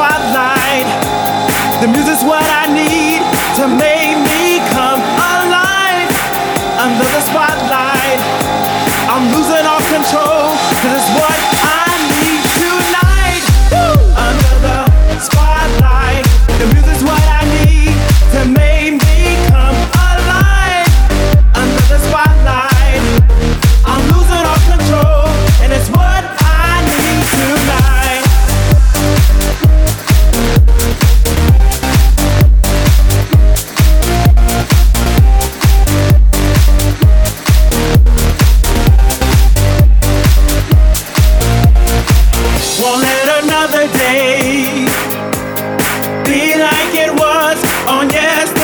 spotlight. The music's what I need to make me come alive. Under the spotlight, I'm losing all control, 'cause it's what I need tonight. Woo! Under the spotlight, the music's what I need to make me come alive. Under the spotlight, I'm losing all control, and it's what I need tonight. Won't let another day be like it was on yesterday.